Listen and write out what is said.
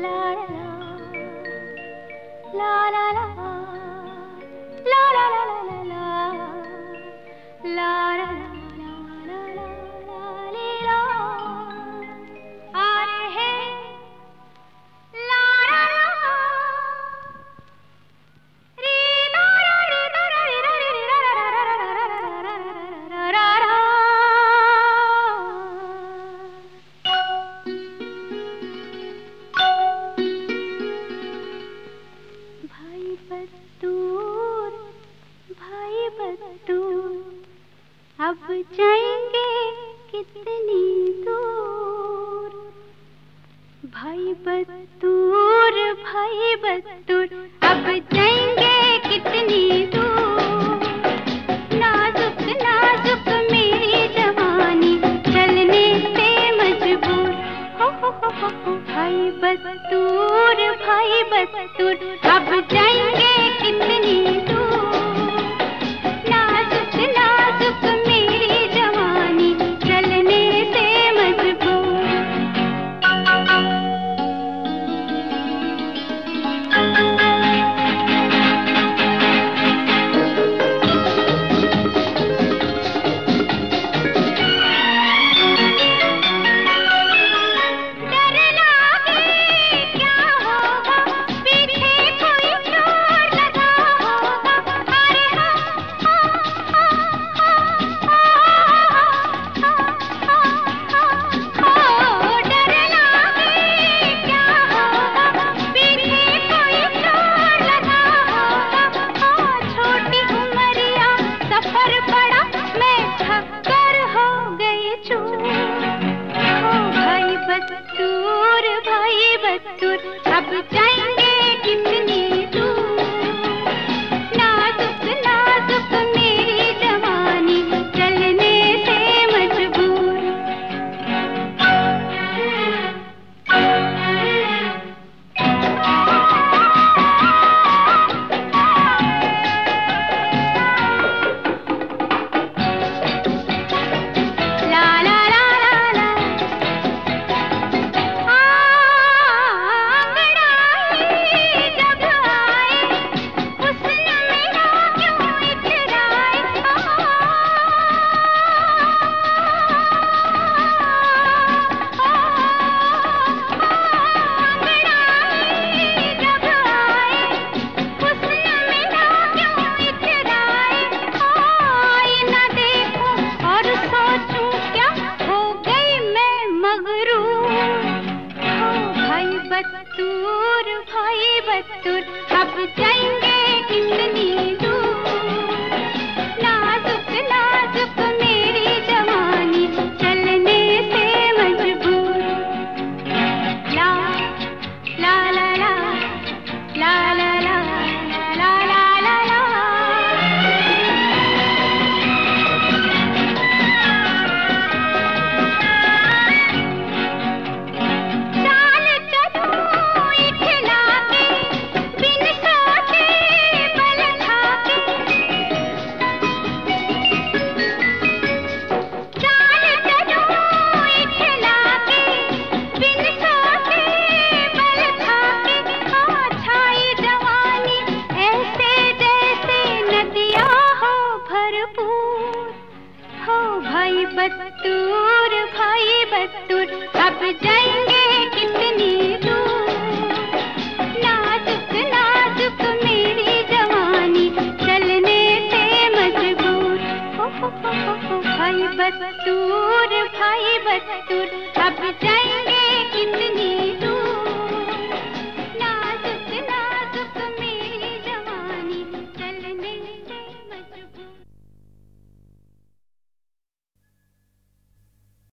अब जाएंगे कितनी दूर। भाई बत्तूर अब जाएंगे कितनी दूर। नाजुक नाजुक मेरी जवानी चलने से मजबूर। हो भाई बत्तूर अब जाएंगे कितनी दूर। नाजुक नाजुक मेरी जवानी चलने से मजबूर। अब जाएंगे कितनी दूर। नाजुक नाजुक मेरी जवानी चलने से मजबूर। ला ला ला ला ला बत्तूर अब जाएंगे कितनी दूर। नाजुक नाजुक मेरी जवानी चलने से मजबूर। ला ला ला ला ला ला ला ला ला ला ला। भाई बत्तूर अब जाएंगे कितनी दूर। नाजुक नाजुक मेरी जवानी चलने से मजबूर। हो भाई बत्तूर।